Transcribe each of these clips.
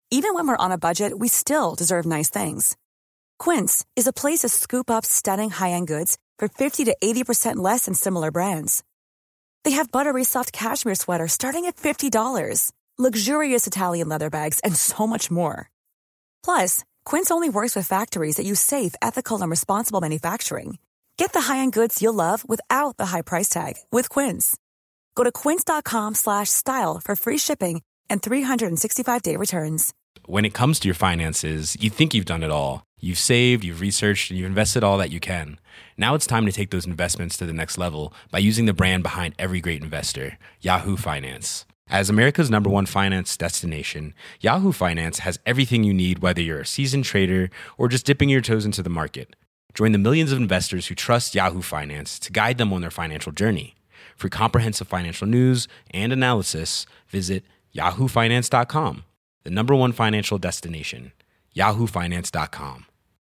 Even when we're on a budget, we still deserve nice things. Quince is a place to scoop up stunning high-end goods for 50 to 80% less than similar brands. They have buttery soft cashmere sweaters starting at $50, luxurious Italian leather bags, and so much more. Plus, Quince only works with factories that use safe, ethical, and responsible manufacturing. Get the high-end goods you'll love without the high price tag with Quince. Go to quince.com/style for free shipping and 365-day returns. When it comes to your finances, you think you've done it all. You've saved, you've researched, and you've invested all that you can. Now it's time to take those investments to the next level by using the brand behind every great investor, Yahoo Finance. As America's #1 finance destination, Yahoo Finance has everything you need, whether you're a seasoned trader or just dipping your toes into the market. Join the millions of investors who trust Yahoo Finance to guide them on their financial journey. For comprehensive financial news and analysis, visit yahoofinance.com, the #1 financial destination, yahoofinance.com.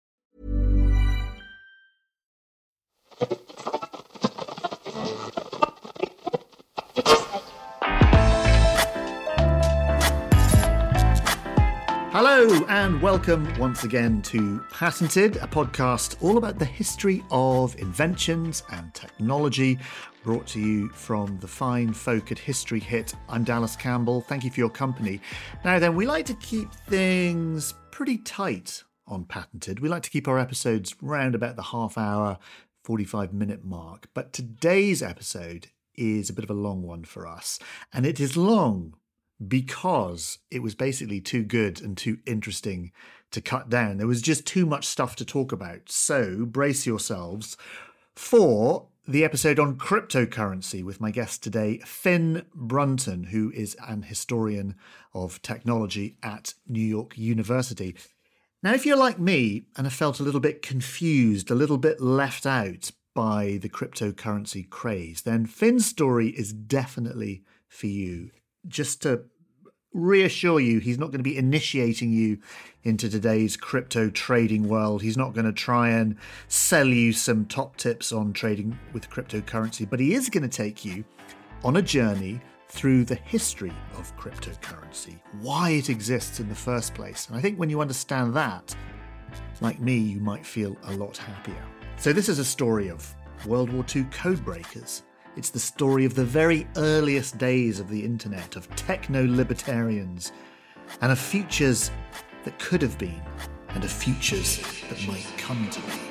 Hello and welcome once again to Patented, a podcast all about the history of inventions and technology, brought to you from the fine folk at History Hit. I'm Dallas Campbell. Thank you for your company. Now then, we like to keep things pretty tight on Patented. We like to keep our episodes round about the half-hour, 45-minute mark. But today's episode is a bit of a long one for us. And it is long because it was basically too good and too interesting to cut down. There was just too much stuff to talk about. So brace yourselves for the episode on cryptocurrency with my guest today, Finn Brunton, who is an historian of technology at New York University. Now, if you're like me and have felt a little bit confused, a little bit left out by the cryptocurrency craze, then Finn's story is definitely for you. Just to reassure you, he's not going to be initiating you into today's crypto trading world. He's not going to try and sell you some top tips on trading with cryptocurrency, but he is going to take you on a journey through the history of cryptocurrency, why it exists in the first place. And I think when you understand that, like me, you might feel a lot happier. So this is a story of World War II codebreakers. It's the story of the very earliest days of the internet, of techno-libertarians, and of futures that could have been, and of futures that might come to be.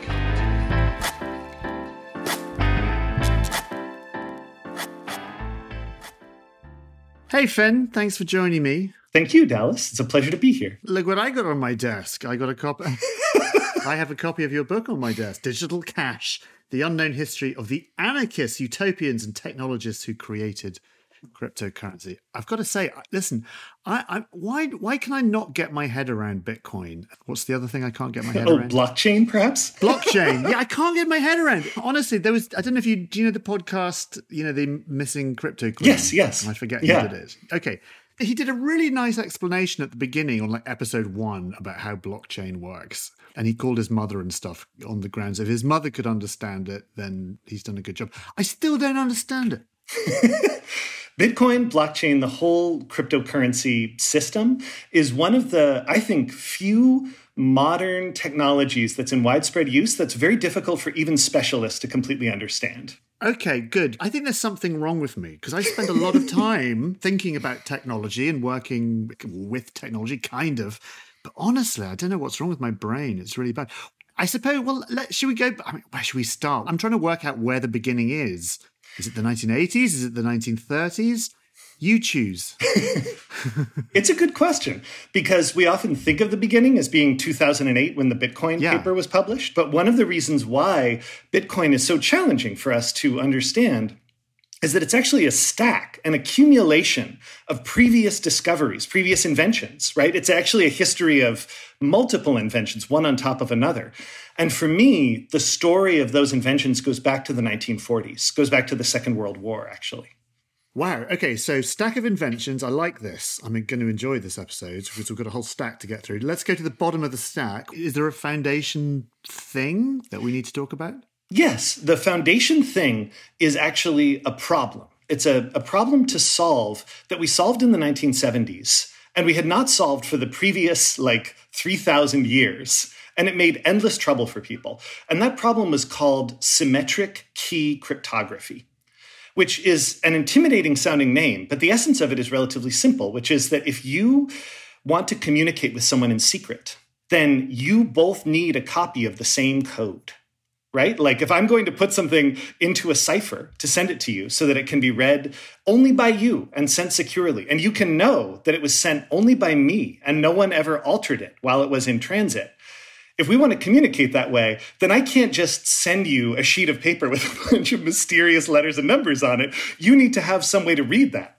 Hey Finn, thanks for joining me. Thank you, Dallas. It's a pleasure to be here. Look what I got on my desk. I got a copy. I have a copy of your book on my desk, Digital Cash, The Unknown History of the Anarchists, Utopians and Technologists Who Created Cryptocurrency. I've got to say, listen, why can I not get my head around Bitcoin? What's the other thing I can't get my head around? Blockchain, perhaps? Blockchain. Yeah, I can't get my head around it. Honestly, I don't know if do you know the podcast, the Missing Crypto Queen? Yes. I forget who did it. Okay. He did a really nice explanation at the beginning on episode 1 about how blockchain works. And he called his mother and stuff on the grounds. If his mother could understand it, then he's done a good job. I still don't understand it. Bitcoin, blockchain, the whole cryptocurrency system is one of the, I think, few modern technologies that's in widespread use that's very difficult for even specialists to completely understand. Okay, good. I think there's something wrong with me because I spend a lot of time thinking about technology and working with technology, kind of. But honestly, I don't know what's wrong with my brain. It's really bad. I suppose, should we go? Where should we start? I'm trying to work out where the beginning is. Is it the 1980s? Is it the 1930s? You choose. It's a good question because we often think of the beginning as being 2008 when the Bitcoin paper was published. But one of the reasons why Bitcoin is so challenging for us to understand is that it's actually a stack, an accumulation of previous discoveries, previous inventions, right? It's actually a history of multiple inventions, one on top of another. And for me, the story of those inventions goes back to the 1940s, goes back to the Second World War, actually. Wow. Okay, so stack of inventions. I like this. I'm going to enjoy this episode because we've got a whole stack to get through. Let's go to the bottom of the stack. Is there a foundation thing that we need to talk about? Yes, the foundation thing is actually a problem. It's a problem to solve that we solved in the 1970s And we had not solved for the previous 3,000 years. And it made endless trouble for people. And that problem was called symmetric key cryptography, which is an intimidating sounding name. But the essence of it is relatively simple, which is that if you want to communicate with someone in secret, then you both need a copy of the same code, right? Like if I'm going to put something into a cipher to send it to you so that it can be read only by you and sent securely, and you can know that it was sent only by me and no one ever altered it while it was in transit. If we want to communicate that way, then I can't just send you a sheet of paper with a bunch of mysterious letters and numbers on it. You need to have some way to read that.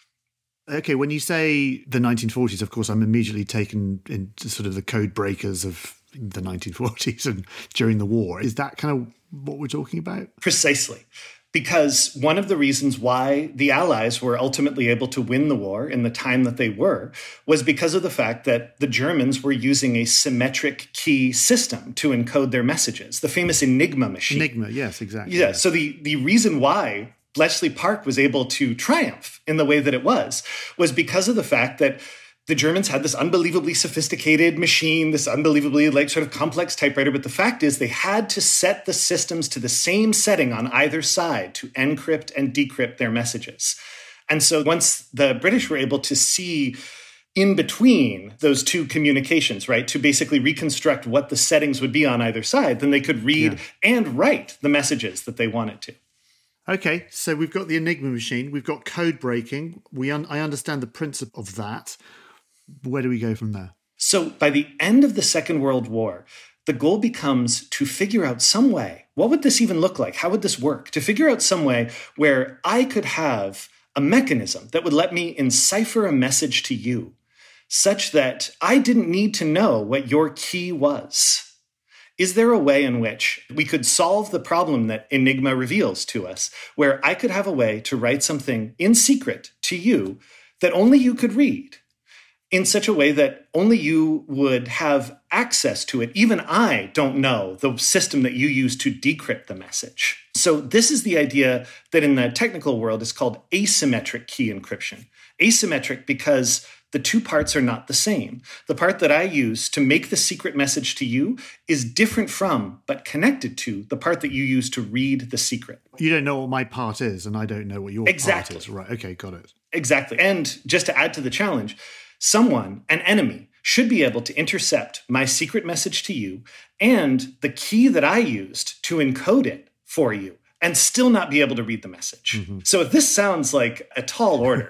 Okay, when you say the 1940s, of course, I'm immediately taken into sort of the code breakers of the 1940s and during the war. Is that kind of what we're talking about? Precisely. Because one of the reasons why the Allies were ultimately able to win the war in the time that they were was because of the fact that the Germans were using a symmetric key system to encode their messages, the famous Enigma machine. Enigma, yes, exactly. Yeah, so the reason why Bletchley Park was able to triumph in the way that it was because of the fact that the Germans had this unbelievably sophisticated machine, this unbelievably sort of complex typewriter. But the fact is they had to set the systems to the same setting on either side to encrypt and decrypt their messages. And so once the British were able to see in between those two communications, right, to basically reconstruct what the settings would be on either side, then they could read and write the messages that they wanted to. Okay, so we've got the Enigma machine, we've got code breaking. I understand the principle of that. Where do we go from there? So by the end of the Second World War, the goal becomes to figure out some way. What would this even look like? How would this work? To figure out some way where I could have a mechanism that would let me encipher a message to you such that I didn't need to know what your key was. Is there a way in which we could solve the problem that Enigma reveals to us, where I could have a way to write something in secret to you that only you could read, in such a way that only you would have access to it? Even I don't know the system that you use to decrypt the message. So this is the idea that in the technical world is called asymmetric key encryption. Asymmetric because the two parts are not the same. The part that I use to make the secret message to you is different from, but connected to, the part that you use to read the secret. You don't know what my part is, and I don't know what your part is. Right, okay, got it. Exactly. And just to add to the challenge, someone, an enemy, should be able to intercept my secret message to you and the key that I used to encode it for you and still not be able to read the message. Mm-hmm. So if this sounds like a tall order,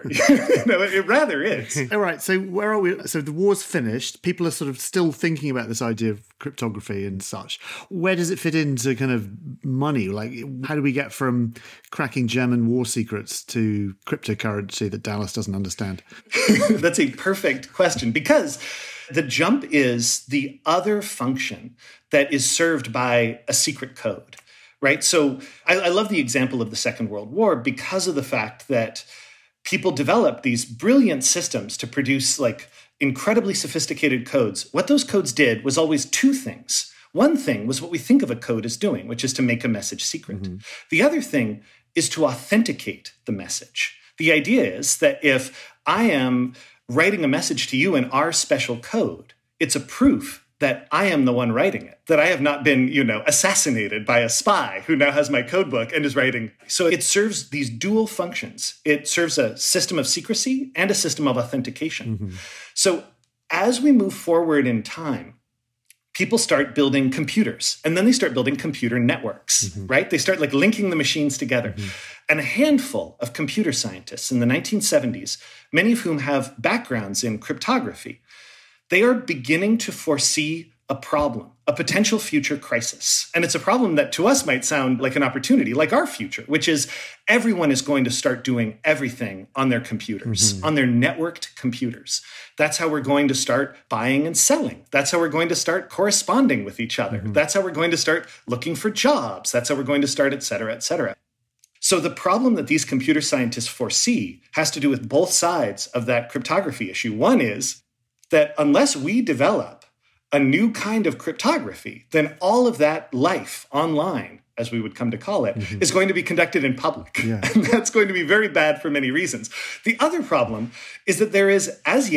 it rather is. All right, so where are we? So the war's finished. People are sort of still thinking about this idea of cryptography and such. Where does it fit into kind of money? Like, how do we get from cracking German war secrets to cryptocurrency that Dallas doesn't understand? That's a perfect question, because the jump is the other function that is served by a secret code. Right. So I love the example of the Second World War because of the fact that people developed these brilliant systems to produce incredibly sophisticated codes. What those codes did was always two things. One thing was what we think of a code as doing, which is to make a message secret. Mm-hmm. The other thing is to authenticate the message. The idea is that if I am writing a message to you in our special code, it's a proof that I am the one writing it, that I have not been, assassinated by a spy who now has my code book and is writing. So it serves these dual functions. It serves a system of secrecy and a system of authentication. Mm-hmm. So as we move forward in time, people start building computers, and then they start building computer networks, mm-hmm. right? They start linking the machines together. Mm-hmm. And a handful of computer scientists in the 1970s, many of whom have backgrounds in cryptography, they are beginning to foresee a problem, a potential future crisis. And it's a problem that to us might sound like an opportunity, like our future, which is everyone is going to start doing everything on their computers, mm-hmm. on their networked computers. That's how we're going to start buying and selling. That's how we're going to start corresponding with each other. Mm-hmm. That's how we're going to start looking for jobs. That's how we're going to start, et cetera, et cetera. So the problem that these computer scientists foresee has to do with both sides of that cryptography issue. One is that unless we develop a new kind of cryptography, then all of that life online, as we would come to call it, mm-hmm. is going to be conducted in public. Yeah. And that's going to be very bad for many reasons. The other problem is that there is, as yet,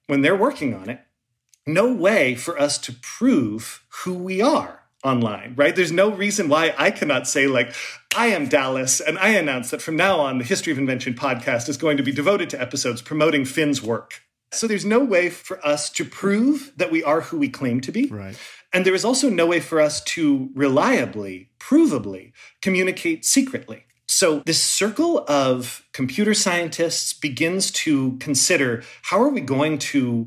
when they're working on it, no way for us to prove who we are online, right? There's no reason why I cannot say, like, I am Dallas, and I announce that from now on, the History of Invention podcast is going to be devoted to episodes promoting Finn's work. So there's no way for us to prove that we are who we claim to be. Right. And there is also no way for us to reliably, provably communicate secretly. So this circle of computer scientists begins to consider, how are we going to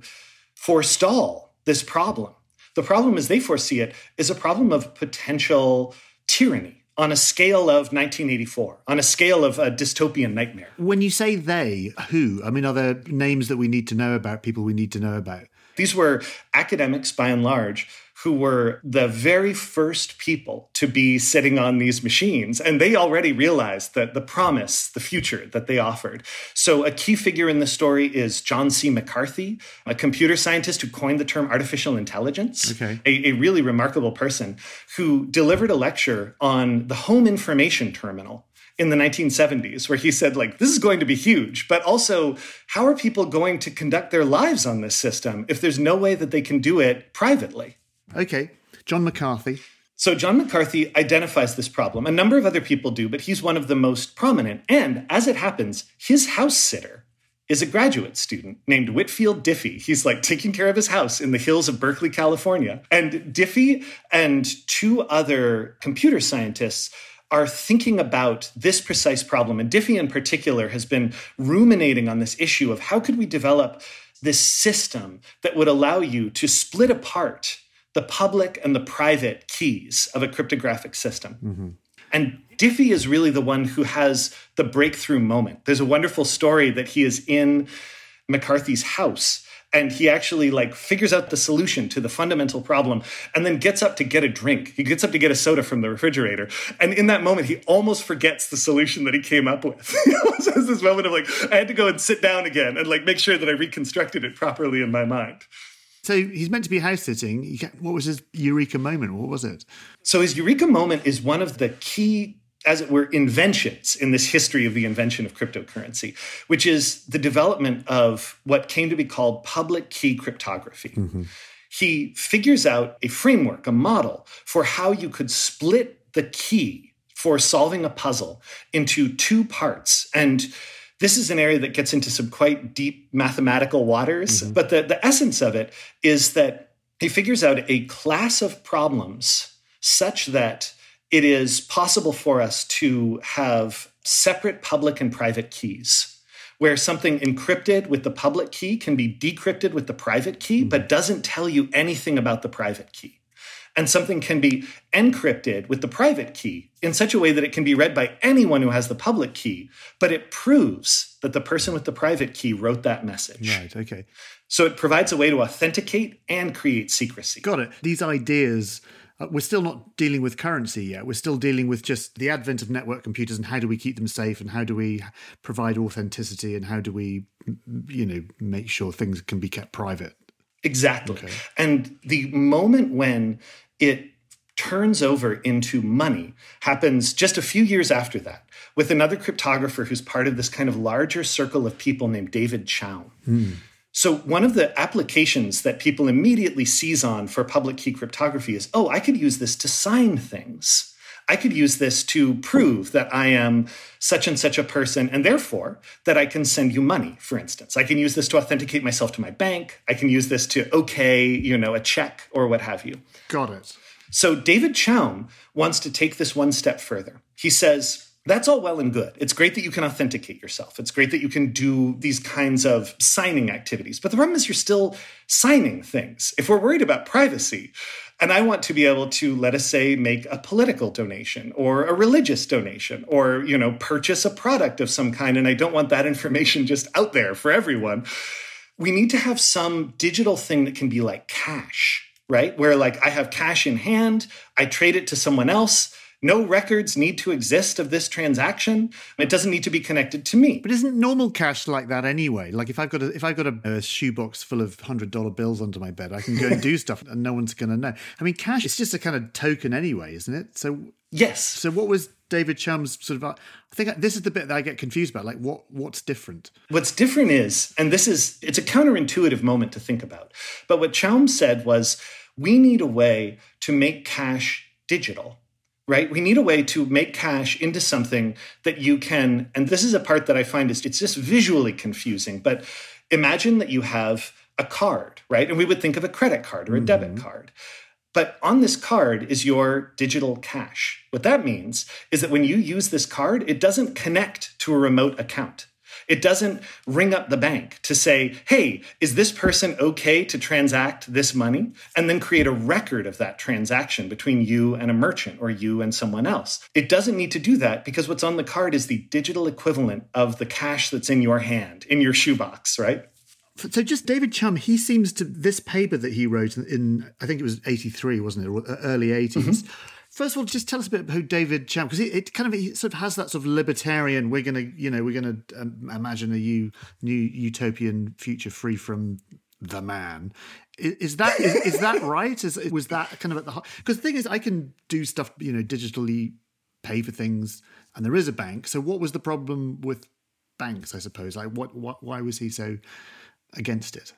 forestall this problem? The problem as they foresee it is a problem of potential tyranny on a scale of 1984, on a scale of a dystopian nightmare. When you say they, who? I mean, are there names that we need to know about, people we need to know about? These were academics, by and large, who were the very first people to be sitting on these machines. And they already realized that the promise, the future that they offered. So a key figure in the story is John C. McCarthy, a computer scientist who coined the term artificial intelligence, a really remarkable person who delivered a lecture on the home information terminal in the 1970s, where he said, like, this is going to be huge, but also, how are people going to conduct their lives on this system if there's no way that they can do it privately? Okay, John McCarthy. So John McCarthy identifies this problem. A number of other people do, but he's one of the most prominent. And as it happens, his house sitter is a graduate student named Whitfield Diffie. He's like taking care of his house in the hills of Berkeley, California. And Diffie and two other computer scientists are thinking about this precise problem. And Diffie in particular has been ruminating on this issue of how could we develop this system that would allow you to split apart the public and the private keys of a cryptographic system. Mm-hmm. And Diffie is really the one who has the breakthrough moment. There's a wonderful story that he is in McCarthy's house, and he actually figures out the solution to the fundamental problem and then gets up to get a drink. He gets up to get a soda from the refrigerator. And in that moment, he almost forgets the solution that he came up with. He almost has this moment of I had to go and sit down again and make sure that I reconstructed it properly in my mind. So he's meant to be house sitting. What was his eureka moment? What was it? So his eureka moment is one of the key, as it were, inventions in this history of the invention of cryptocurrency, which is the development of what came to be called public key cryptography. Mm-hmm. He figures out a framework, a model for how you could split the key for solving a puzzle into two parts. And this is an area that gets into some quite deep mathematical waters. Mm-hmm. But the essence of it is that he figures out a class of problems such that it is possible for us to have separate public and private keys, where something encrypted with the public key can be decrypted with the private key, but doesn't tell you anything about the private key. And something can be encrypted with the private key in such a way that it can be read by anyone who has the public key, but it proves that the person with the private key wrote that message. Right, okay. So it provides a way to authenticate and create secrecy. Got it. These ideas, we're still not dealing with currency yet. We're still dealing with just the advent of network computers and how do we keep them safe and how do we provide authenticity and how do we, make sure things can be kept private. Exactly. Okay. And the moment when it turns over into money happens just a few years after that with another cryptographer who's part of this kind of larger circle of people named David Chaum. So one of the applications that people immediately seize on for public key cryptography is, I could use this to sign things. I could use this to prove that I am such and such a person, and therefore that I can send you money, for instance. I can use this to authenticate myself to my bank. I can use this to a check or what have you. Got it. So David Chaum wants to take this one step further. He says, that's all well and good. It's great that you can authenticate yourself. It's great that you can do these kinds of signing activities. But the problem is you're still signing things. If we're worried about privacy, and I want to be able to, let us say, make a political donation or a religious donation or, purchase a product of some kind, and I don't want that information just out there for everyone, we need to have some digital thing that can be like cash, right? Where I have cash in hand, I trade it to someone else. No records need to exist of this transaction. It doesn't need to be connected to me. But isn't normal cash like that anyway? If I've got a shoebox full of $100 bills under my bed, I can go and do stuff and no one's going to know. I mean, cash is just a kind of token anyway, isn't it? So yes. So what was David Chum's sort of, I think this is the bit that I get confused about, like what's different? What's different is, and it's a counterintuitive moment to think about, but what Chum said was, we need a way to make cash digital, right? We need a way to make cash into something that you can, and this is a part that I find it's just visually confusing, but imagine that you have a card, right? And we would think of a credit card or a debit card. But on this card is your digital cash. What that means is that when you use this card, it doesn't connect to a remote account. It doesn't ring up the bank to say, hey, is this person okay to transact this money? And then create a record of that transaction between you and a merchant or you and someone else. It doesn't need to do that because what's on the card is the digital equivalent of the cash that's in your hand, in your shoebox, right? So just David Chum, he seems to, this paper that he wrote in I think it was 83, wasn't it, or early 80s. First of all, just tell us a bit about who David Chum, because it sort of has that sort of libertarian, we're going to imagine a new utopian future free from the man. Is that right? Was that kind of at the heart? Because the thing is, I can do stuff, digitally pay for things, and there is a bank. So what was the problem with banks, I suppose? Like why was he so against it?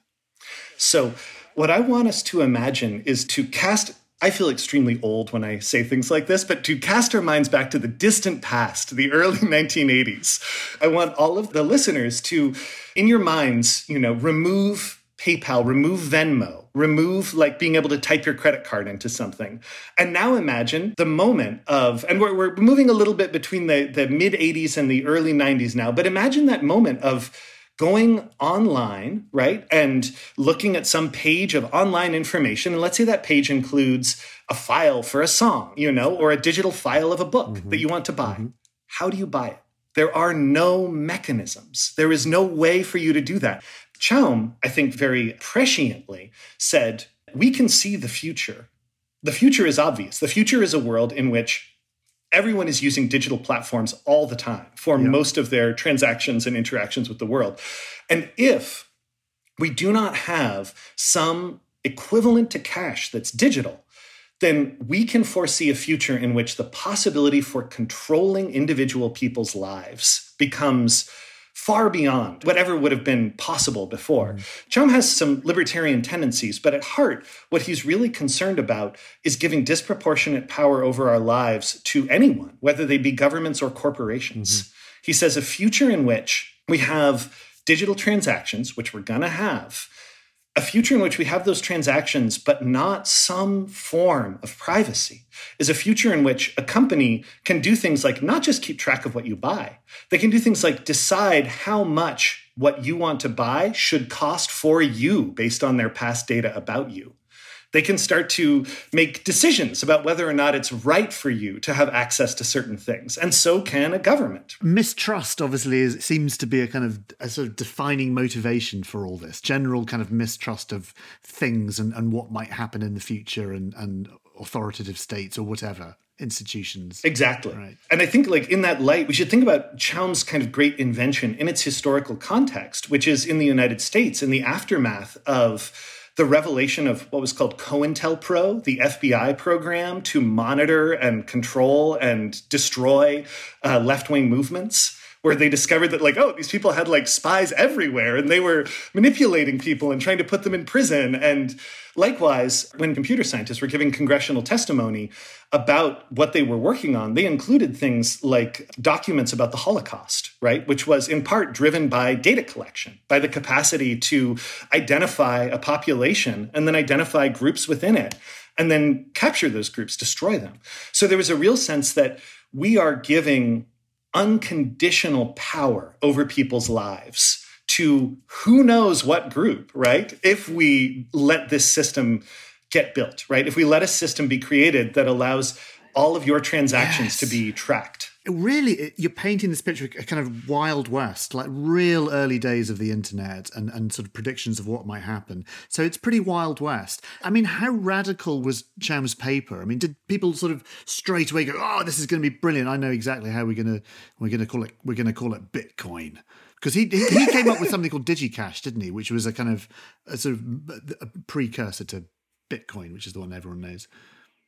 So what I want us to imagine is to cast, I feel extremely old when I say things like this, but to cast our minds back to the distant past, the early 1980s. I want all of the listeners to, in your minds, remove PayPal, remove Venmo, remove like being able to type your credit card into something. And now imagine the moment of, and we're moving a little bit between the mid 80s and the early 90s now, but imagine that moment of going online, right, and looking at some page of online information. And let's say that page includes a file for a song, or a digital file of a book that you want to buy. How do you buy it? There are no mechanisms. There is no way for you to do that. Chum, I think very presciently, said, we can see the future. The future is obvious. The future is a world in which everyone is using digital platforms all the time for most of their transactions and interactions with the world. And if we do not have some equivalent to cash that's digital, then we can foresee a future in which the possibility for controlling individual people's lives becomes far beyond whatever would have been possible before. Chum has some libertarian tendencies, but at heart, what he's really concerned about is giving disproportionate power over our lives to anyone, whether they be governments or corporations. He says a future in which we have digital transactions, which we're going to have, a future in which we have those transactions, but not some form of privacy, is a future in which a company can do things like not just keep track of what you buy. They can do things like decide how much what you want to buy should cost for you based on their past data about you. They can start to make decisions about whether or not it's right for you to have access to certain things. And so can a government. Mistrust, obviously, seems to be a sort of defining motivation for all this. General kind of mistrust of things and what might happen in the future and authoritative states or whatever, institutions. Exactly. Right. And I think in that light, we should think about Chum's kind of great invention in its historical context, which is in the United States in the aftermath of the revelation of what was called COINTELPRO, the FBI program to monitor and control and destroy left-wing movements, where they discovered that these people had spies everywhere and they were manipulating people and trying to put them in prison. And likewise, when computer scientists were giving congressional testimony about what they were working on, they included things like documents about the Holocaust, right? Which was in part driven by data collection, by the capacity to identify a population and then identify groups within it and then capture those groups, destroy them. So there was a real sense that we are giving unconditional power over people's lives to who knows what group, right? If we let this system get built, right? If we let a system be created that allows all of your transactions to be tracked. Really, you're painting this picture of a kind of Wild West, like real early days of the internet and sort of predictions of what might happen. So it's pretty Wild West. I mean, how radical was Chum's paper? I mean, did people sort of straight away go, "Oh, this is going to be brilliant. I know exactly how we're going to call it Bitcoin." Because he came up with something called DigiCash, didn't he? Which was a sort of a precursor to Bitcoin, which is the one everyone knows.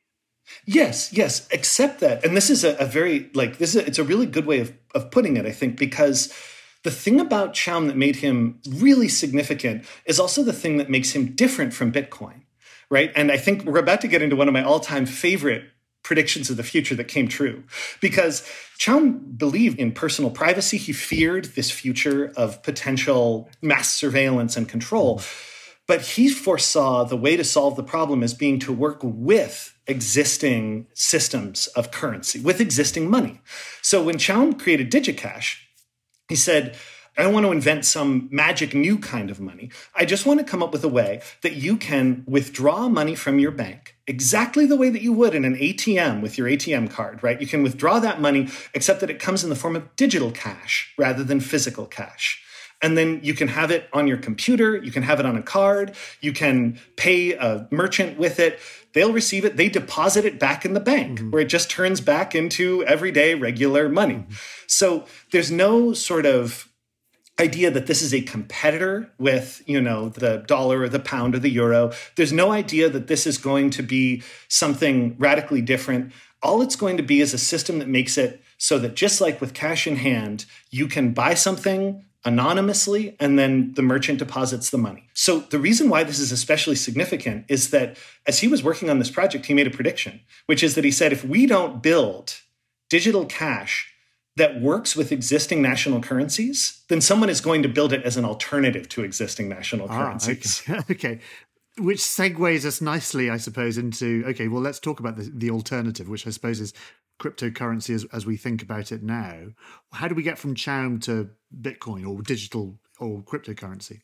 Yes, except that, and this is it's a really good way of putting it, I think, because the thing about Chaum that made him really significant is also the thing that makes him different from Bitcoin, right? And I think we're about to get into one of my all-time favorite predictions of the future that came true, because Chaum believed in personal privacy. He feared this future of potential mass surveillance and control, but he foresaw the way to solve the problem as being to work with existing systems of currency, with existing money. So when Chaum created DigiCash, he said, I don't want to invent some magic new kind of money. I just want to come up with a way that you can withdraw money from your bank exactly the way that you would in an ATM with your ATM card, right? You can withdraw that money, except that it comes in the form of digital cash rather than physical cash. And then you can have it on your computer. You can have it on a card. You can pay a merchant with it. They'll receive it. They deposit it back in the bank where it just turns back into everyday regular money. So there's no sort of idea that this is a competitor with, the dollar or the pound or the euro. There's no idea that this is going to be something radically different. All it's going to be is a system that makes it so that just like with cash in hand, you can buy something anonymously, and then the merchant deposits the money. So the reason why this is especially significant is that as he was working on this project, he made a prediction, which is that he said, if we don't build digital cash that works with existing national currencies, then someone is going to build it as an alternative to existing national currencies. Okay. Which segues us nicely, I suppose, into, well, let's talk about the alternative, which I suppose is cryptocurrency as we think about it now. How do we get from Chaum to Bitcoin or digital or cryptocurrency?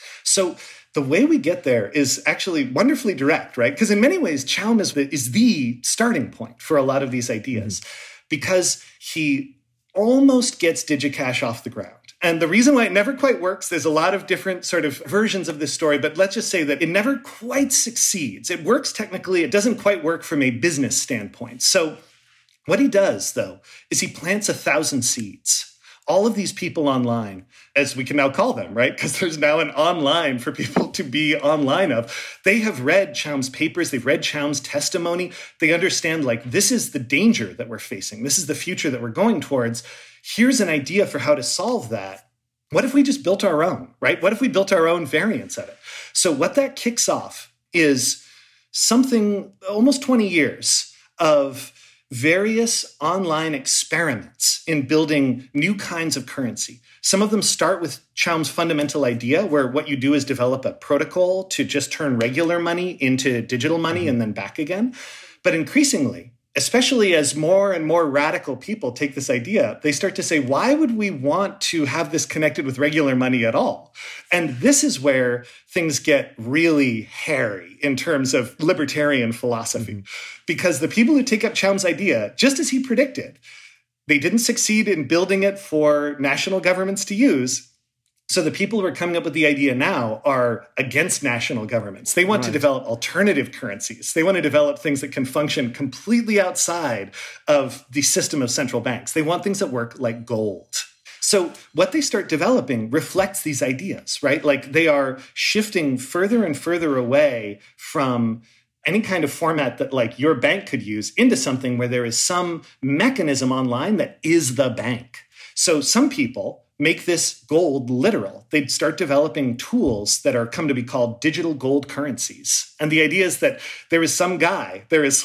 So the way we get there is actually wonderfully direct, right? Because in many ways, Chaum is the starting point for a lot of these ideas because he almost gets DigiCash off the ground. And the reason why it never quite works, there's a lot of different sort of versions of this story, but let's just say that it never quite succeeds. It works technically, it doesn't quite work from a business standpoint. So what he does, though, is he plants 1,000 seeds. All of these people online, as we can now call them, right? Because there's now an online for people to be online of. They have read Chaum's papers. They've read Chaum's testimony. They understand, this is the danger that we're facing. This is the future that we're going towards. Here's an idea for how to solve that. What if we just built our own, right? What if we built our own variants of it? So what that kicks off is something almost 20 years of various online experiments in building new kinds of currency. Some of them start with Chaum's fundamental idea, where what you do is develop a protocol to just turn regular money into digital money and then back again. But increasingly, especially as more and more radical people take this idea, they start to say, why would we want to have this connected with regular money at all? And this is where things get really hairy in terms of libertarian philosophy. Because the people who take up Chaum's idea, just as he predicted, they didn't succeed in building it for national governments to use. So the people who are coming up with the idea now are against national governments. They want to develop alternative currencies. They want to develop things that can function completely outside of the system of central banks. They want things that work like gold. So what they start developing reflects these ideas, right? They are shifting further and further away from any kind of format that your bank could use into something where there is some mechanism online that is the bank. So some people make this gold literal. They'd start developing tools that are come to be called digital gold currencies. And the idea is that there is some guy, there is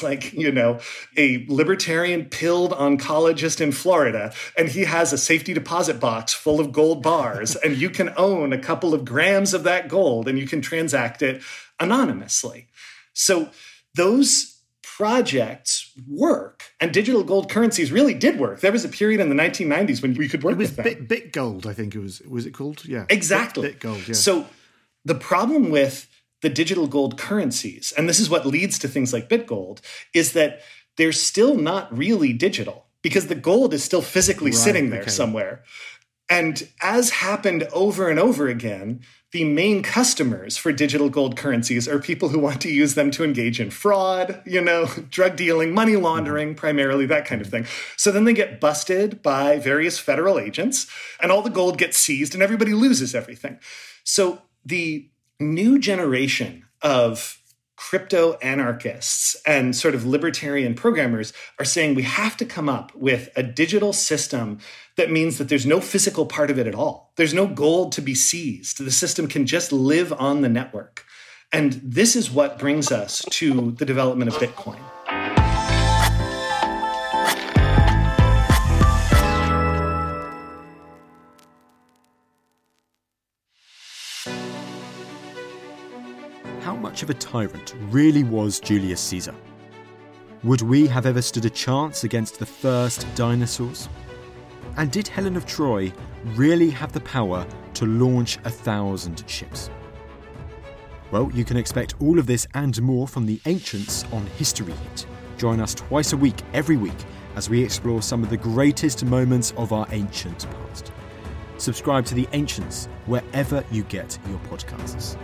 a libertarian pilled oncologist in Florida, and he has a safety deposit box full of gold bars, and you can own a couple of grams of that gold, and you can transact it anonymously. So those projects work, and digital gold currencies really did work. There was a period in the 1990s when we could work with them. BitGold, I think it was. Was it called? Yeah, exactly. BitGold. Yeah. So the problem with the digital gold currencies, and this is what leads to things like BitGold, is that they're still not really digital because the gold is still physically sitting there somewhere. And as happened over and over again, the main customers for digital gold currencies are people who want to use them to engage in fraud, drug dealing, money laundering, primarily that kind of thing. So then they get busted by various federal agents and all the gold gets seized and everybody loses everything. So the new generation of crypto anarchists and sort of libertarian programmers are saying we have to come up with a digital system that means that there's no physical part of it at all. There's no gold to be seized. The system can just live on the network. And this is what brings us to the development of Bitcoin. How much of a tyrant really was Julius Caesar? Would we have ever stood a chance against the first dinosaurs? And did Helen of Troy really have the power to launch 1,000 ships? Well, you can expect all of this and more from the Ancients on History Hit. Join us twice a week, every week, as we explore some of the greatest moments of our ancient past. Subscribe to the Ancients wherever you get your podcasts.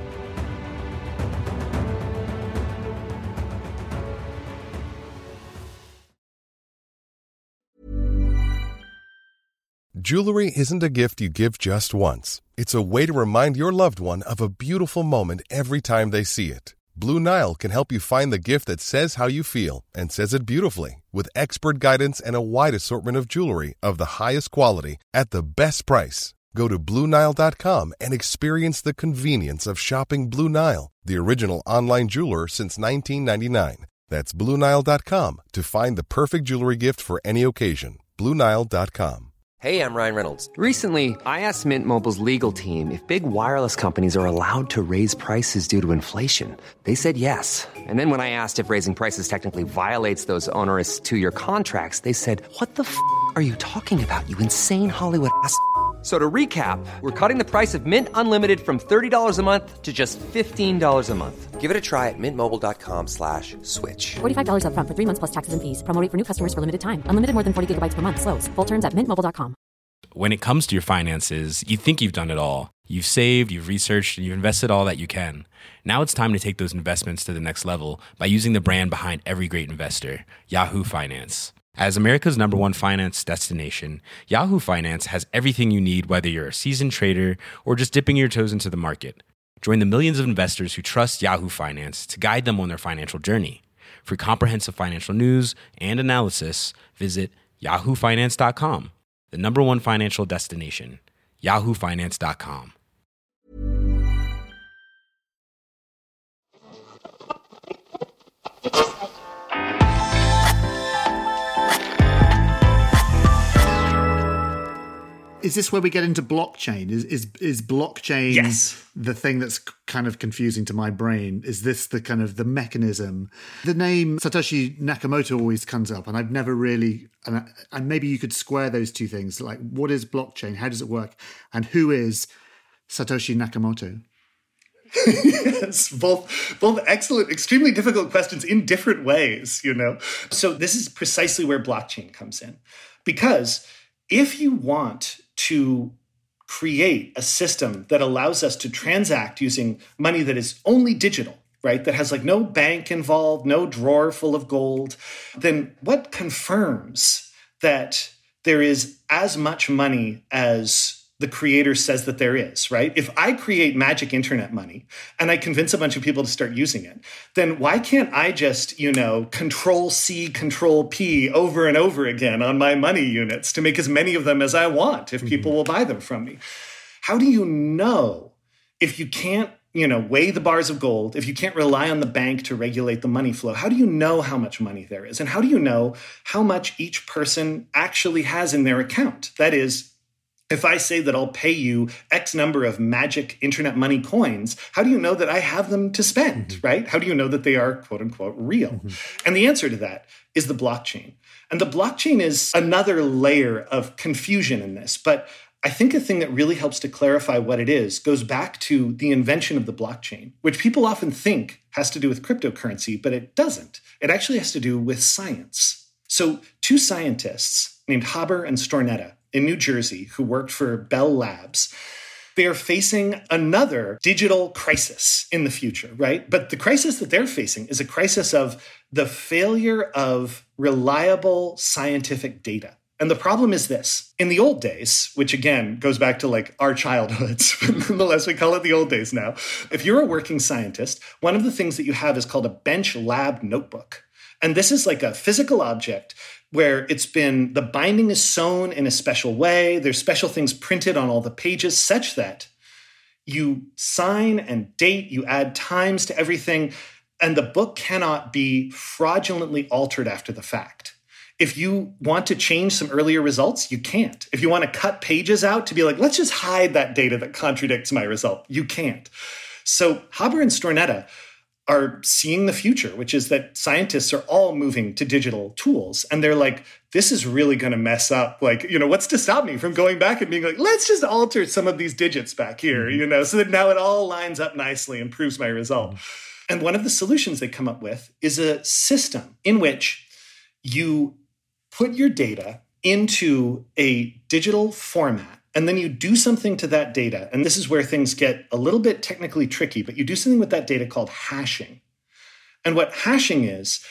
Jewelry isn't a gift you give just once. It's a way to remind your loved one of a beautiful moment every time they see it. Blue Nile can help you find the gift that says how you feel and says it beautifully, with expert guidance and a wide assortment of jewelry of the highest quality at the best price. Go to BlueNile.com and experience the convenience of shopping Blue Nile, the original online jeweler since 1999. That's BlueNile.com to find the perfect jewelry gift for any occasion. BlueNile.com. Hey, I'm Ryan Reynolds. Recently, I asked Mint Mobile's legal team if big wireless companies are allowed to raise prices due to inflation. They said yes. And then when I asked if raising prices technically violates those onerous 2-year contracts, they said, "What the f*** are you talking about, you insane Hollywood ass?" So to recap, we're cutting the price of Mint Unlimited from $30 a month to just $15 a month. Give it a try at mintmobile.com/switch. $45 up front for 3 months plus taxes and fees. Promo rate for new customers for limited time. Unlimited more than 40 gigabytes per month. Slows full terms at mintmobile.com. When it comes to your finances, you think you've done it all. You've saved, you've researched, and you've invested all that you can. Now it's time to take those investments to the next level by using the brand behind every great investor, Yahoo Finance. As America's #1 finance destination, Yahoo Finance has everything you need, whether you're a seasoned trader or just dipping your toes into the market. Join the millions of investors who trust Yahoo Finance to guide them on their financial journey. For comprehensive financial news and analysis, visit yahoofinance.com, the #1 financial destination, yahoofinance.com. Is this where we get into blockchain? Is blockchain Yes. the thing that's kind of confusing to my brain? Is this the kind of the mechanism? The name Satoshi Nakamoto always comes up, and I've never really, and maybe you could square those two things. Like, what is blockchain? How does it work? And who is Satoshi Nakamoto? Yes, both excellent, extremely difficult questions in different ways, you know. So this is precisely where blockchain comes in. Because if you want to create a system that allows us to transact using money that is only digital, right, that has like no bank involved, no drawer full of gold, then what confirms that there is as much money as the creator says that there is, right? If I create magic internet money and I convince a bunch of people to start using it, then why can't I just, Control-C, Control-P over and over again on my money units to make as many of them as I want if people will buy them from me? How do you know if you can't, weigh the bars of gold, if you can't rely on the bank to regulate the money flow? How do you know how much money there is? And how do you know how much each person actually has in their account? That is, if I say that I'll pay you X number of magic internet money coins, how do you know that I have them to spend, right? How do you know that they are, quote unquote, real? And the answer to that is the blockchain. And the blockchain is another layer of confusion in this. But I think a thing that really helps to clarify what it is goes back to the invention of the blockchain, which people often think has to do with cryptocurrency, but it doesn't. It actually has to do with science. So 2 scientists named Haber and Stornetta in New Jersey, who worked for Bell Labs, they are facing another digital crisis in the future, right? But the crisis that they're facing is a crisis of the failure of reliable scientific data. And the problem is this. In the old days, which again goes back to like our childhoods, but nonetheless, we call it the old days now. If you're a working scientist, one of the things that you have is called a bench lab notebook. And this is like a physical object where the binding is sewn in a special way. There's special things printed on all the pages such that you sign and date, you add times to everything, and the book cannot be fraudulently altered after the fact. If you want to change some earlier results, you can't. If you want to cut pages out to be like, let's just hide that data that contradicts my result, you can't. So Haber and Stornetta are seeing the future, which is that scientists are all moving to digital tools. And they're like, this is really going to mess up. Like, what's to stop me from going back and being like, let's just alter some of these digits back here, so that now it all lines up nicely and proves my result. And one of the solutions they come up with is a system in which you put your data into a digital format, and then you do something to that data. And this is where things get a little bit technically tricky, but you do something with that data called hashing. And what hashing is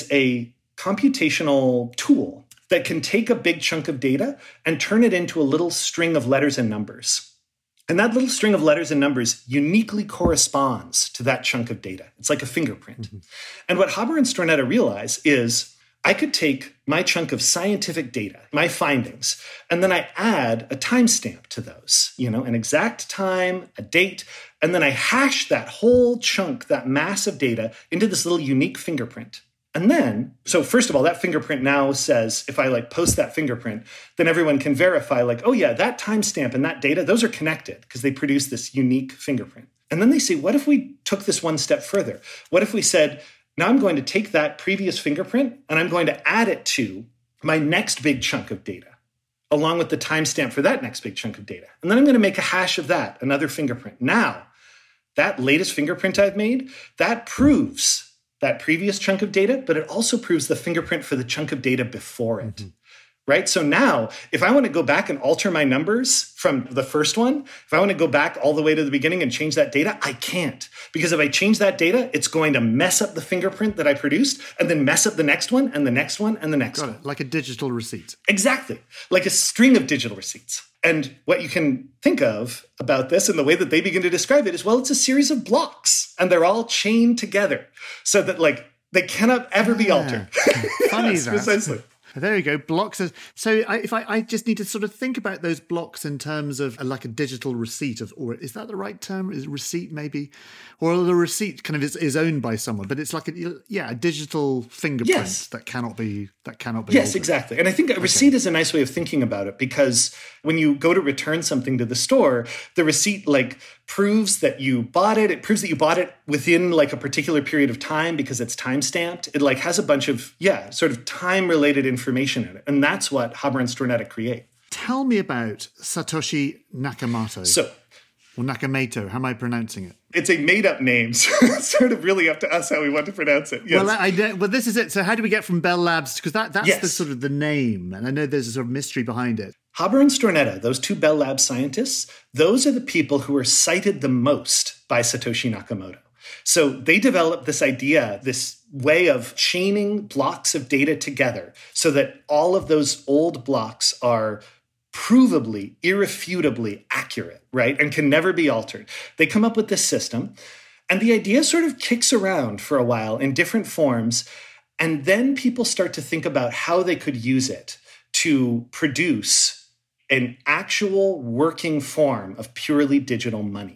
a computational tool that can take a big chunk of data and turn it into a little string of letters and numbers. And that little string of letters and numbers uniquely corresponds to that chunk of data. It's like a fingerprint. Mm-hmm. And what Haber and Stornetta realize is I could take my chunk of scientific data, my findings, and then I add a timestamp to those, an exact time, a date, and then I hash that whole chunk, that mass of data into this little unique fingerprint. And then, so first of all, that fingerprint now says, if I post that fingerprint, then everyone can verify oh yeah, that timestamp and that data, those are connected because they produce this unique fingerprint. And then they say, what if we took this one step further? What if we said, now I'm going to take that previous fingerprint and I'm going to add it to my next big chunk of data, along with the timestamp for that next big chunk of data. And then I'm going to make a hash of that, another fingerprint. Now, that latest fingerprint I've made, that proves that previous chunk of data, but it also proves the fingerprint for the chunk of data before it. Mm-hmm. Right? So now, if I want to go back and alter my numbers from the first one, if I want to go back all the way to the beginning and change that data, I can't. Because if I change that data, it's going to mess up the fingerprint that I produced and then mess up the next one and the next one and the next one. Like a digital receipt. Exactly. Like a string of digital receipts. And what you can think of about this and the way that they begin to describe it is, well, it's a series of blocks and they're all chained together so that they cannot ever be altered. Funny yes, that. Precisely. There you go, blocks. So if I just need to sort of think about those blocks in terms of like a digital receipt, or is that the right term? Is it receipt maybe? Or the receipt kind of is owned by someone, but it's like a digital fingerprint that cannot be Yes, altered. Exactly. And I think a receipt is a nice way of thinking about it, because when you go to return something to the store, the receipt proves that you bought it. It proves that you bought it within a particular period of time because it's time stamped. It has a bunch of sort of time related information in it, and that's what Haber and Stornetta create. Tell me about Satoshi Nakamoto. Or Nakamoto, how am I pronouncing it? It's a made-up name, so it's sort of really up to us how we want to pronounce it. Yes. Well, this is it. So how do we get from Bell Labs? Because that's the sort of the name, and I know there's a sort of mystery behind it. Haber and Stornetta, those two Bell Labs scientists, those are the people who are cited the most by Satoshi Nakamoto. So they developed this idea, this way of chaining blocks of data together so that all of those old blocks are provably, irrefutably accurate, right? And can never be altered. They come up with this system, and the idea sort of kicks around for a while in different forms, and then people start to think about how they could use it to produce an actual working form of purely digital money.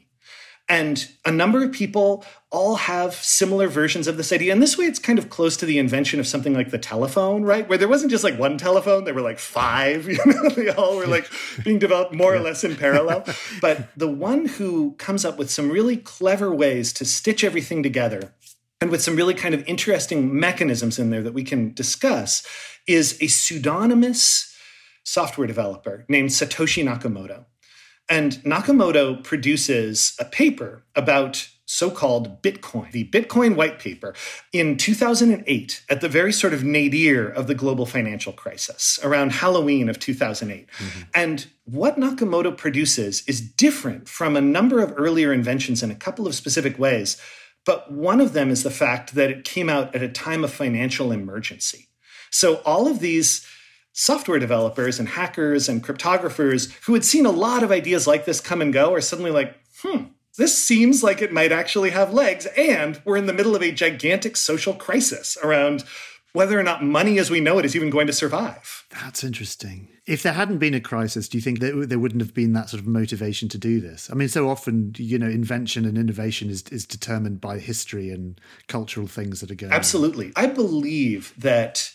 And a number of people all have similar versions of this idea. And this way, it's kind of close to the invention of something like the telephone, right? Where there wasn't just one telephone, there were 5, they all were being developed more or less in parallel. But the one who comes up with some really clever ways to stitch everything together, and with some really kind of interesting mechanisms in there that we can discuss, is a pseudonymous software developer named Satoshi Nakamoto. And Nakamoto produces a paper about so-called Bitcoin, the Bitcoin white paper, in 2008, at the very sort of nadir of the global financial crisis, around Halloween of 2008. Mm-hmm. And what Nakamoto produces is different from a number of earlier inventions in a couple of specific ways. But one of them is the fact that it came out at a time of financial emergency. So all of these software developers and hackers and cryptographers who had seen a lot of ideas like this come and go are suddenly like, this seems like it might actually have legs. And we're in the middle of a gigantic social crisis around whether or not money as we know it is even going to survive. That's interesting. If there hadn't been a crisis, do you think that there wouldn't have been that sort of motivation to do this? I mean, so often, invention and innovation is determined by history and cultural things that are going on. Absolutely. I believe that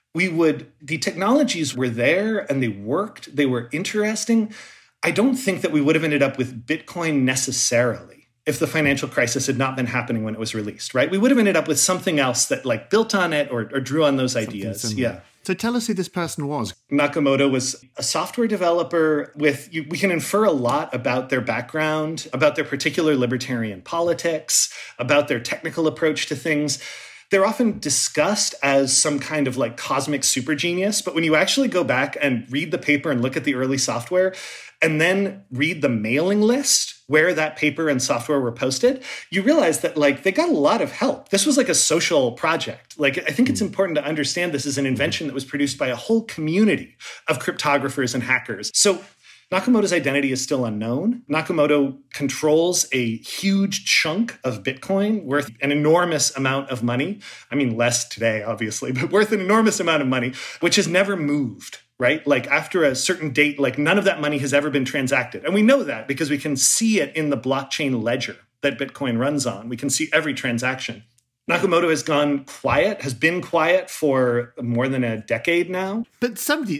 the technologies were there and they worked, they were interesting. I don't think that we would have ended up with Bitcoin necessarily if the financial crisis had not been happening when it was released, right? We would have ended up with something else that built on it or drew on those ideas. Yeah. So tell us who this person was. Nakamoto was a software developer we can infer a lot about their background, about their particular libertarian politics, about their technical approach to things. They're often discussed as some kind of cosmic super genius, but when you actually go back and read the paper and look at the early software, and then read the mailing list where that paper and software were posted, you realize that they got a lot of help. This was a social project. I think it's important to understand this as an invention that was produced by a whole community of cryptographers and hackers. So Nakamoto's identity is still unknown. Nakamoto controls a huge chunk of Bitcoin worth an enormous amount of money. I mean, less today, obviously, but worth an enormous amount of money, which has never moved, right? After a certain date, none of that money has ever been transacted. And we know that because we can see it in the blockchain ledger that Bitcoin runs on. We can see every transaction. Nakamoto has been quiet for more than a decade now. But it's like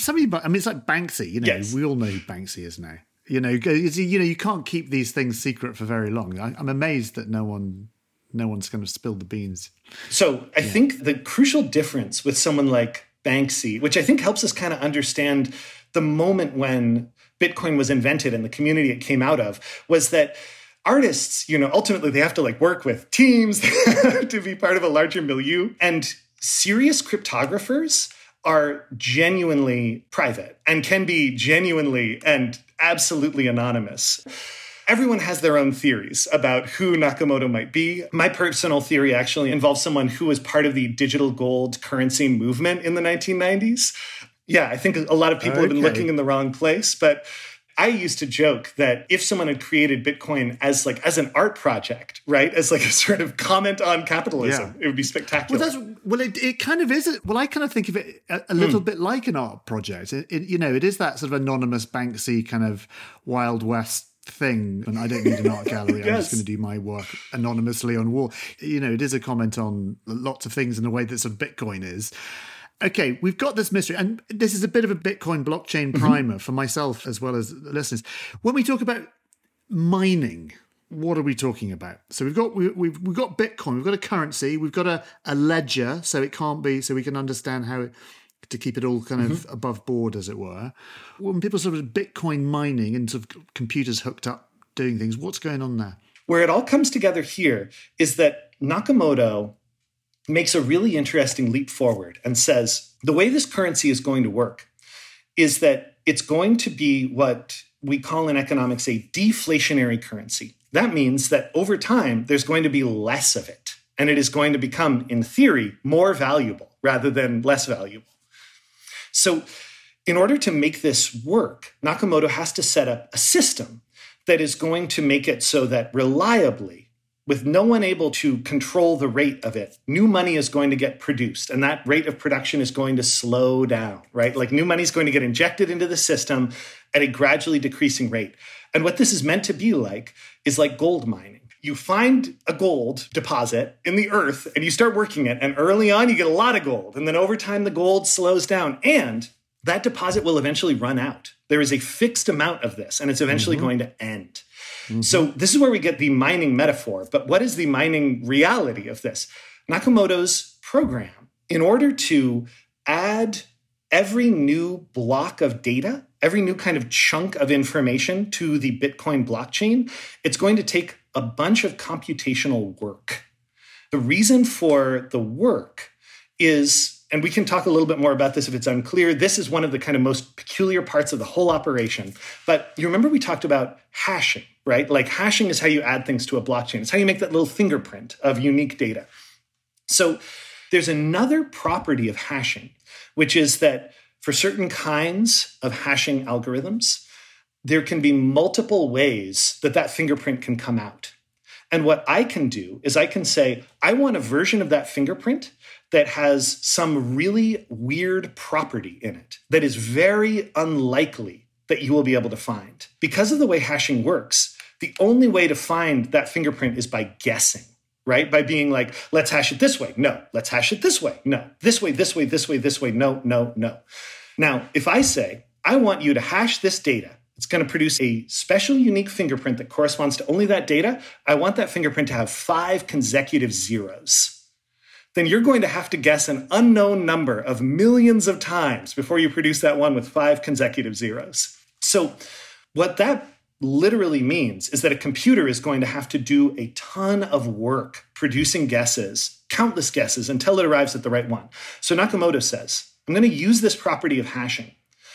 Banksy, Yes. We all know who Banksy is now. You can't keep these things secret for very long. I'm amazed that no one's going to spill the beans. So I think the crucial difference with someone like Banksy, which I think helps us kind of understand the moment when Bitcoin was invented and the community it came out of, was that artists, ultimately they have to work with teams to be part of a larger milieu. And serious cryptographers are genuinely private and can be genuinely and absolutely anonymous. Everyone has their own theories about who Nakamoto might be. My personal theory actually involves someone who was part of the digital gold currency movement in the 1990s. Yeah, I think a lot of people have been looking in the wrong place, but I used to joke that if someone had created Bitcoin as an art project, right, as a sort of comment on capitalism, it would be spectacular. It kind of is. I kind of think of it a little bit like an art project. It is that sort of anonymous Banksy kind of Wild West thing, and I don't need an art gallery. I'm just going to do my work anonymously on wall. It is a comment on lots of things in the way that sort of Bitcoin is. Okay, we've got this mystery, and this is a bit of a Bitcoin blockchain primer for myself as well as the listeners. When we talk about mining, what are we talking about? So we've got Bitcoin, we've got a currency, we've got a ledger, so it can't be, so we can understand how to keep it all kind of above board, as it were. When people sort of Bitcoin mining and sort of computers hooked up doing things, what's going on there? Where it all comes together here is that Nakamoto makes a really interesting leap forward and says the way this currency is going to work is that it's going to be what we call in economics a deflationary currency. That means that over time, there's going to be less of it, and it is going to become, in theory, more valuable rather than less valuable. So in order to make this work, Nakamoto has to set up a system that is going to make it so that reliably, with no one able to control the rate of it, new money is going to get produced, and that rate of production is going to slow down, right? New money is going to get injected into the system at a gradually decreasing rate. And what this is meant to be is like gold mining. You find a gold deposit in the earth and you start working it, and early on you get a lot of gold, and then over time the gold slows down, and that deposit will eventually run out. There is a fixed amount of this, and it's eventually going to end. So this is where we get the mining metaphor. But what is the mining reality of this? Nakamoto's program, in order to add every new block of data, every new kind of chunk of information to the Bitcoin blockchain, it's going to take a bunch of computational work. The reason for the work is, and we can talk a little bit more about this if it's unclear, this is one of the kind of most peculiar parts of the whole operation. But you remember we talked about hashing, right? Hashing is how you add things to a blockchain. It's how you make that little fingerprint of unique data. So there's another property of hashing, which is that for certain kinds of hashing algorithms, there can be multiple ways that that fingerprint can come out. And what I can do is I can say, I want a version of that fingerprint that has some really weird property in it that is very unlikely that you will be able to find. Because of the way hashing works, the only way to find that fingerprint is by guessing, right? By being like, let's hash it this way. No. Let's hash it this way. No. This way, this way, this way, this way. No, no, no. Now, if I say, I want you to hash this data, it's going to produce a special, unique fingerprint that corresponds to only that data. I want that fingerprint to have 5 consecutive zeros. Then you're going to have to guess an unknown number of millions of times before you produce that one with 5 consecutive zeros. So what that literally means is that a computer is going to have to do a ton of work producing guesses, countless guesses, until it arrives at the right one. So Nakamoto says, I'm going to use this property of hashing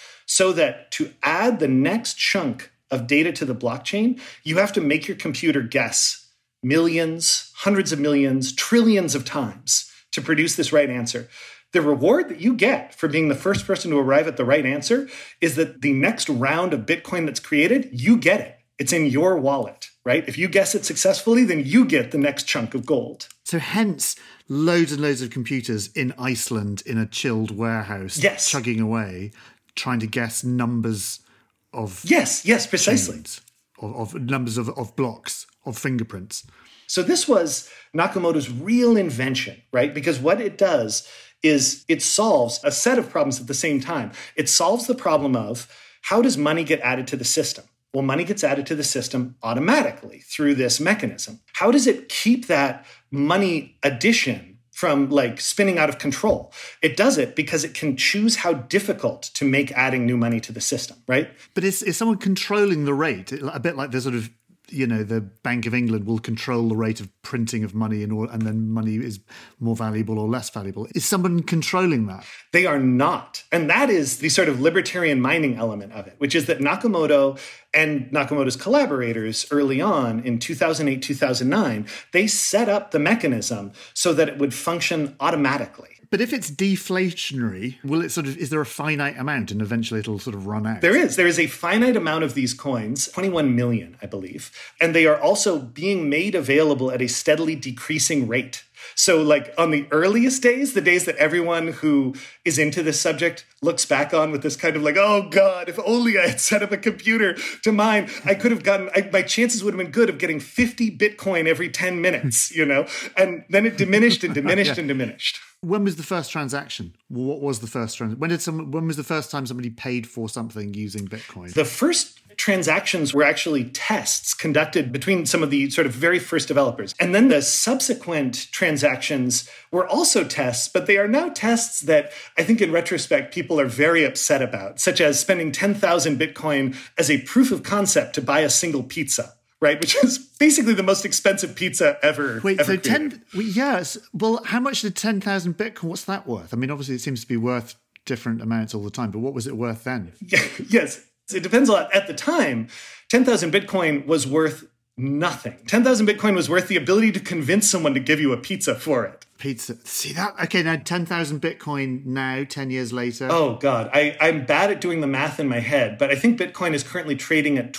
so that to add the next chunk of data to the blockchain, you have to make your computer guess millions, hundreds of millions, trillions of times to produce this right answer. The reward that you get for being the first person to arrive at the right answer is that the next round of Bitcoin that's created, you get it. It's in your wallet, right? If you guess it successfully, then you get the next chunk of gold. So hence, loads and loads of computers in Iceland in a chilled warehouse, chugging away, trying to guess numbers of... Yes, precisely. Chains, of numbers of blocks, of fingerprints. So this was Nakamoto's real invention, right? Because what it does is it solves a set of problems at the same time. It solves the problem of how does money get added to the system? Well, money gets added to the system automatically through this mechanism. How does it keep that money addition from like spinning out of control? It does it because it can choose how difficult to make adding new money to the system, right? But is someone controlling the rate? A bit like the sort of, you know, the Bank of England will control the rate of printing of money and then money is more valuable or less valuable. Is someone controlling that? They are not. And that is the sort of libertarian mining element of it, which is that Nakamoto and Nakamoto's collaborators early on in 2008, 2009, they set up the mechanism so that it would function automatically. But if it's deflationary, is there a finite amount and eventually it'll sort of run out? There is a finite amount of these coins, 21 million, I believe. And they are also being made available at a steadily decreasing rate. So like on the earliest days, the days that everyone who is into this subject looks back on with this kind of like, oh God, if only I had set up a computer to mine, I could have gotten, my chances would have been good of getting 50 Bitcoin every 10 minutes, you know? And then it diminished and diminished and diminished. When was the first transaction? What was the first transaction? When was the first time somebody paid for something using Bitcoin? The first transactions were actually tests conducted between some of the sort of very first developers. And then the subsequent transactions were also tests, but they are now tests that I think in retrospect people are very upset about, such as spending 10,000 Bitcoin as a proof of concept to buy a single pizza. Right, which is basically the most expensive pizza ever. Created. Yes. Well, how much did 10,000 Bitcoin? What's that worth? I mean, obviously, it seems to be worth different amounts all the time. But what was it worth then? Yes, it depends a lot. At the time, 10,000 Bitcoin was worth nothing. 10,000 Bitcoin was worth the ability to convince someone to give you a pizza for it. Pizza. See that? Okay, now 10,000 Bitcoin now, 10 years later. Oh, God. I'm bad at doing the math in my head, but I think Bitcoin is currently trading at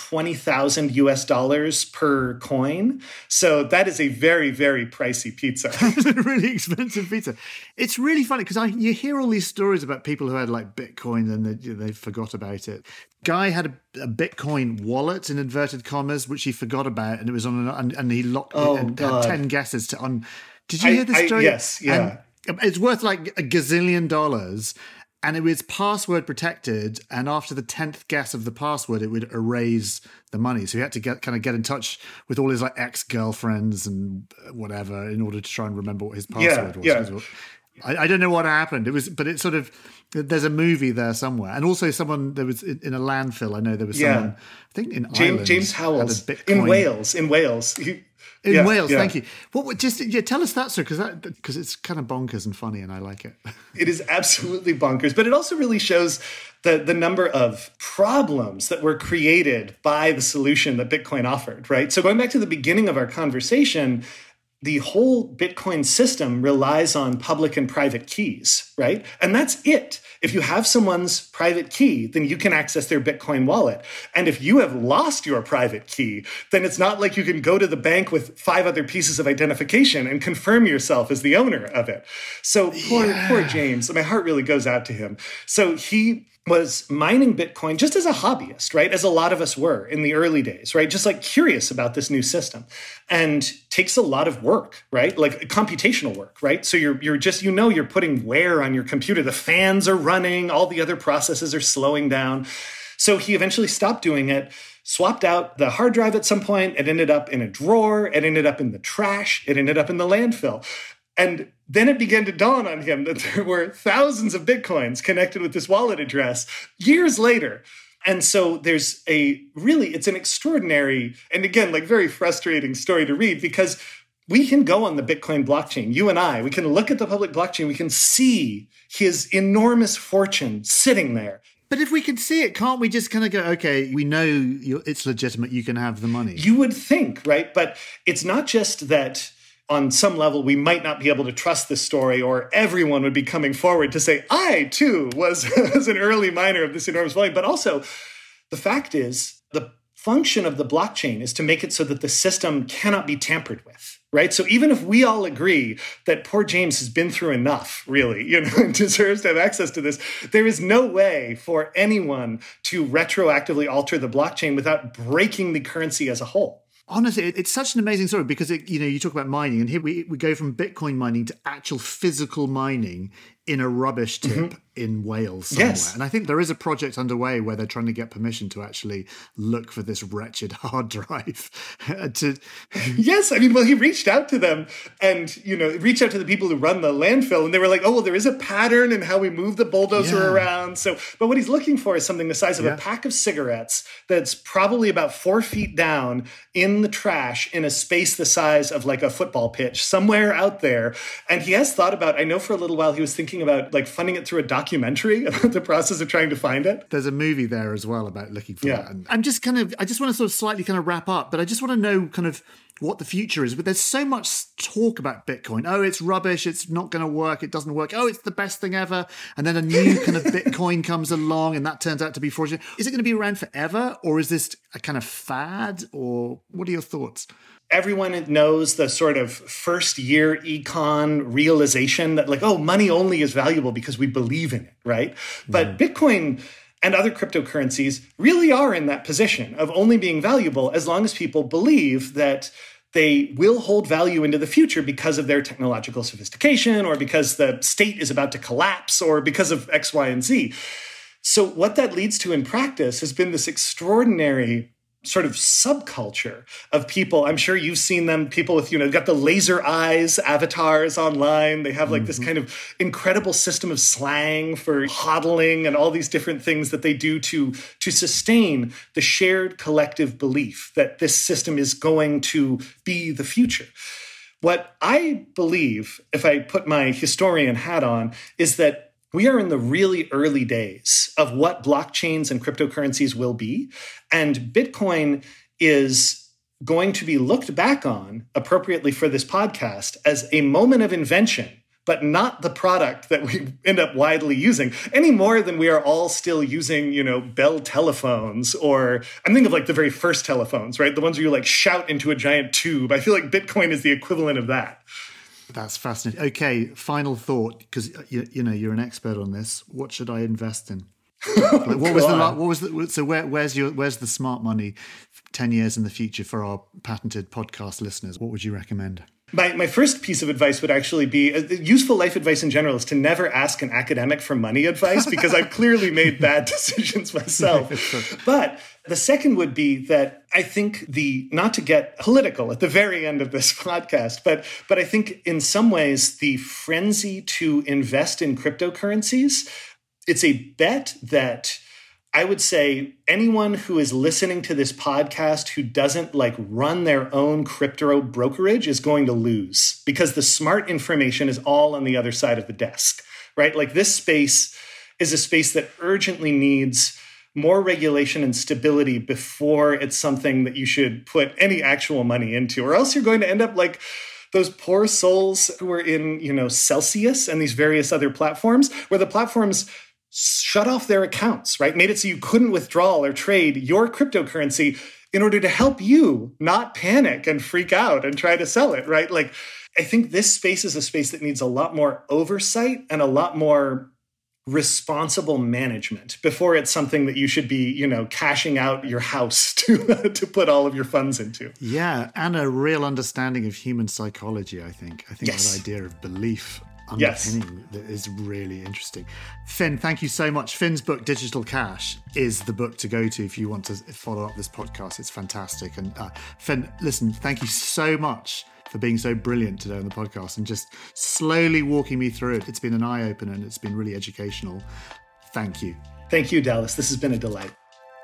$20,000 per coin. So that is a very, very pricey pizza. It's a really expensive pizza. It's really funny because you hear all these stories about people who had like Bitcoin and they forgot about it. Guy had a Bitcoin wallet in inverted commas, which he forgot about, and it was on and he locked it and had 10 guesses to on. Did you hear the story? Yes, yeah. And it's worth like $1 gazillion, and it was password protected. And after the 10th guess of the password, it would erase the money. So he had to get in touch with all his like ex-girlfriends and whatever in order to try and remember what his password was. Yeah. I don't know what happened. But it's sort of, there's a movie there somewhere. And also there was in a landfill, I know there was someone, I think in Ireland. James Howells. In Wales. In Wales, thank you. Tell us that, sir, because it's kind of bonkers and funny, and I like it. It is absolutely bonkers, but it also really shows the number of problems that were created by the solution that Bitcoin offered, right? So going back to the beginning of our conversation, the whole Bitcoin system relies on public and private keys, right? And that's it. If you have someone's private key, then you can access their Bitcoin wallet. And if you have lost your private key, then it's not like you can go to the bank with 5 other pieces of identification and confirm yourself as the owner of it. So poor James, my heart really goes out to him. So he was mining Bitcoin just as a hobbyist, right? As a lot of us were in the early days, right? Just like curious about this new system, and takes a lot of work, right? Like computational work, right? So you're just, you're putting wear on your computer. The fans are running, all the other processes are slowing down. So he eventually stopped doing it, swapped out the hard drive at some point. It ended up in a drawer. It ended up in the trash. It ended up in the landfill. And then it began to dawn on him that there were thousands of Bitcoins connected with this wallet address years later. And so it's an extraordinary, and again, like very frustrating story to read, because we can go on the Bitcoin blockchain, you and I, we can look at the public blockchain, we can see his enormous fortune sitting there. But if we can see it, can't we just kind of go, okay, we know it's legitimate, you can have the money? You would think, right? But it's not just that on some level, we might not be able to trust this story, or everyone would be coming forward to say, I, too, was an early miner of this enormous volume. But also, the fact is, the function of the blockchain is to make it so that the system cannot be tampered with, right? So even if we all agree that poor James has been through enough, really, and deserves to have access to this, there is no way for anyone to retroactively alter the blockchain without breaking the currency as a whole. Honestly, it's such an amazing story, because you talk about mining, and here we go from Bitcoin mining to actual physical mining in a rubbish tip in Wales somewhere. Yes. And I think there is a project underway where they're trying to get permission to actually look for this wretched hard drive. Yes, he reached out to them and, reached out to the people who run the landfill, and they were like, oh, well, there is a pattern in how we move the bulldozer around. So, but what he's looking for is something the size of a pack of cigarettes that's probably about 4 feet down in the trash in a space the size of like a football pitch somewhere out there. And he has thought about, I know for a little while he was thinking about like funding it through a documentary about the process of trying to find it. There's a movie there as well about looking for that. And I just want to sort of slightly kind of wrap up, but I just want to know kind of what the future is. But there's so much talk about Bitcoin. Oh, it's rubbish. It's not going to work. It doesn't work. Oh, it's the best thing ever. And then a new kind of Bitcoin comes along and that turns out to be fraudulent. Is it going to be around forever, or is this a kind of fad, or what are your thoughts? Everyone knows the sort of first year econ realization that like, oh, money only is valuable because we believe in it, right? But Bitcoin and other cryptocurrencies really are in that position of only being valuable as long as people believe that they will hold value into the future because of their technological sophistication, or because the state is about to collapse, or because of X, Y, and Z. So what that leads to in practice has been this extraordinary sort of subculture of people. I'm sure you've seen them, people with, got the laser eyes avatars online. They have like this kind of incredible system of slang for hodling and all these different things that they do to sustain the shared collective belief that this system is going to be the future. What I believe, if I put my historian hat on, is that we are in the really early days of what blockchains and cryptocurrencies will be. And Bitcoin is going to be looked back on, appropriately for this podcast, as a moment of invention, but not the product that we end up widely using, any more than we are all still using, Bell telephones, or I'm thinking of like the very first telephones, right? The ones where you like shout into a giant tube. I feel like Bitcoin is the equipment of that. That's fascinating. Okay, final thought, because you're an expert on this. What should I invest in? Like, where's the smart money 10 years in the future for our patented podcast listeners? What would you recommend? My first piece of advice would actually be, useful life advice in general is to never ask an academic for money advice, because I've clearly made bad decisions myself. But the second would be that I think not to get political at the very end of this podcast, but I think in some ways the frenzy to invest in cryptocurrencies, it's a bet that I would say anyone who is listening to this podcast who doesn't like run their own crypto brokerage is going to lose, because the smart information is all on the other side of the desk, right? Like this space is a space that urgently needs more regulation and stability before it's something that you should put any actual money into, or else you're going to end up like those poor souls who were in, Celsius and these various other platforms, where the platforms shut off their accounts, right? Made it so you couldn't withdraw or trade your cryptocurrency in order to help you not panic and freak out and try to sell it, right? Like, I think this space is a space that needs a lot more oversight and a lot more responsible management before it's something that you should be, cashing out your house to put all of your funds into. Yeah, and a real understanding of human psychology, I think. Yes. That idea of belief underpinning that is really interesting. Finn, thank you so much. Finn's book, Digital Cash, is the book to go to if you want to follow up this podcast. It's fantastic. And Finn, listen, thank you so much for being so brilliant today on the podcast and just slowly walking me through it. It's been an eye-opener and it's been really educational. Thank you. Thank you, Dallas. This has been a delight.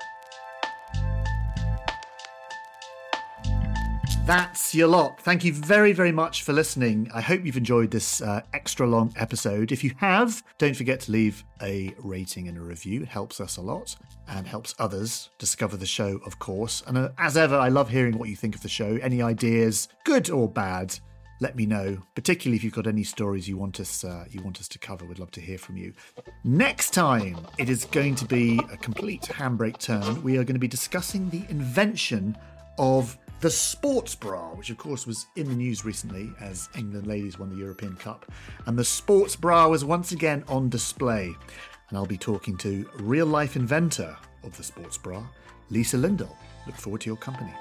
That's your lot. Thank you very, very much for listening. I hope you've enjoyed this extra long episode. If you have, don't forget to leave a rating and a review. It helps us a lot and helps others discover the show, of course. And as ever, I love hearing what you think of the show. Any ideas, good or bad, let me know. Particularly if you've got any stories you want us to cover. We'd love to hear from you. Next time, it is going to be a complete handbrake turn. We are going to be discussing the invention of the sports bra, which of course was in the news recently as England ladies won the European Cup. And the sports bra was once again on display. And I'll be talking to real-life inventor of the sports bra, Lisa Lindahl. Look forward to your company.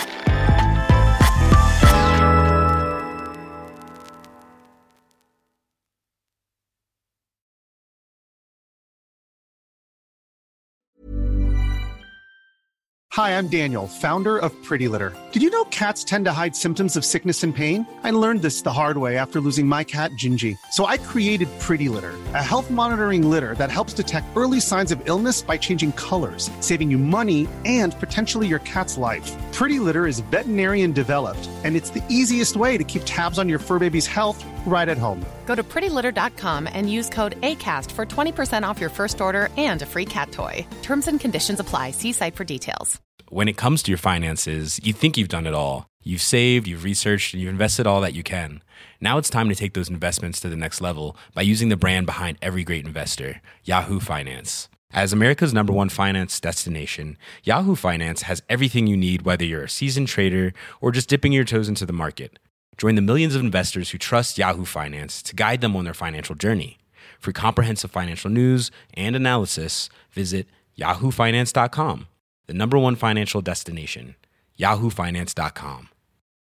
Hi, I'm Daniel, founder of Pretty Litter. Did you know cats tend to hide symptoms of sickness and pain? I learned this the hard way after losing my cat, Gingy. So I created Pretty Litter, a health monitoring litter that helps detect early signs of illness by changing colors, saving you money and potentially your cat's life. Pretty Litter is veterinarian developed, and it's the easiest way to keep tabs on your fur baby's health right at home. Go to prettylitter.com and use code ACAST for 20% off your first order and a free cat toy. Terms and conditions apply. See site for details. When it comes to your finances, you think you've done it all. You've saved, you've researched, and you've invested all that you can. Now it's time to take those investments to the next level by using the brand behind every great investor, Yahoo Finance. As America's #1 finance destination, Yahoo Finance has everything you need, whether you're a seasoned trader or just dipping your toes into the market. Join the millions of investors who trust Yahoo Finance to guide them on their financial journey. For comprehensive financial news and analysis, visit yahoofinance.com. The #1 financial destination, yahoofinance.com.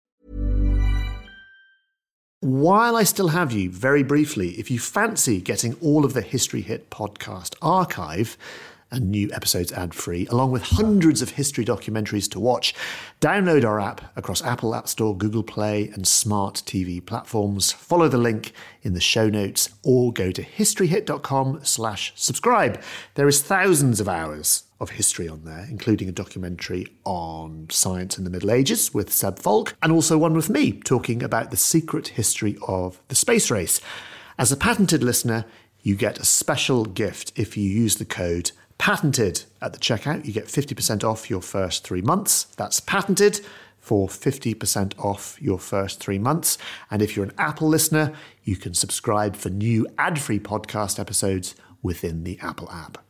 While I still have you, very briefly, if you fancy getting all of the History Hit podcast archive and new episodes ad-free, along with hundreds of history documentaries to watch, download our app across Apple App Store, Google Play, and smart TV platforms. Follow the link in the show notes or go to historyhit.com/subscribe. There is thousands of hours of history on there, including a documentary on science in the Middle Ages with Seb Falk, and also one with me talking about the secret history of the space race. As a patented listener, you get a special gift if you use the code PATENTED at the checkout. You get 50% off your first 3 months. That's PATENTED for 50% off your first 3 months. And if you're an Apple listener, you can subscribe for new ad-free podcast episodes within the Apple app.